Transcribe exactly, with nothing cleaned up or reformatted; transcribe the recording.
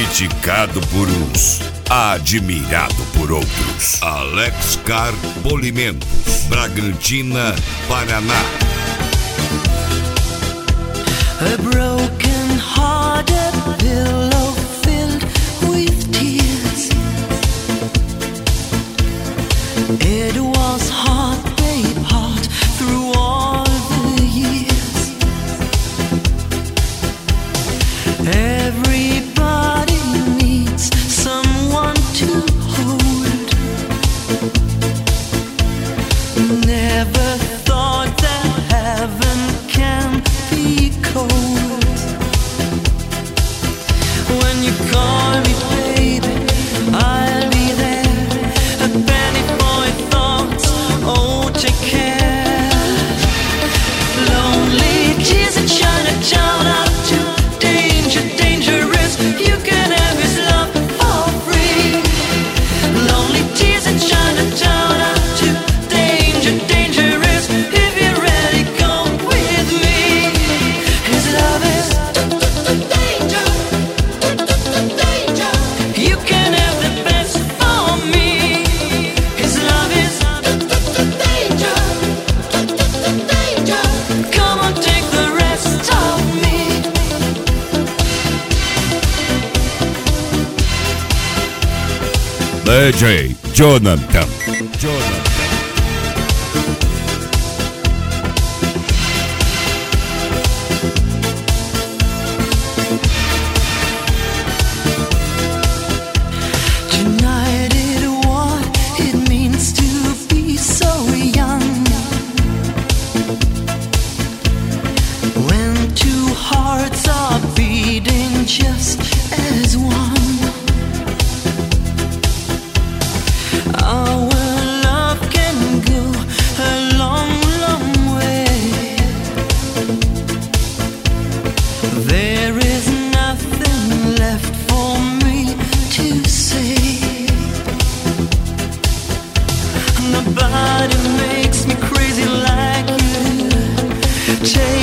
criticado por uns, admirado por outros. Alex Car Polimentos, Bragantina, Paraná. A broken hearted pillow filled with tears. It was hard, babe, hard through all the years. Everybody needs someone to hold. Never thought that heaven can be cold. When you call me baby, I'll be there. A penny for your thoughts, oh take care. Lonely tears and shine a child out to danger, dangerous. You can have his love for free. Lonely tears and shine a child out to danger, dangerous. If you're ready, go with me. His love is danger, danger. You can have the best for me. His love is danger, danger. Come on, take the rest of me. D J Jonathan. Jonathan. Tonight is what it means to be so young. When two hearts are beating just as one. Our love can go a long, long way. There is nothing left for me to say. Nobody makes me crazy like you do. Take